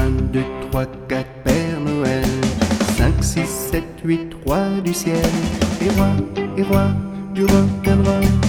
2, 3, 4, Père Noël. 5, 6, 7, 8, rois du ciel. Et roi du rock'n'roll.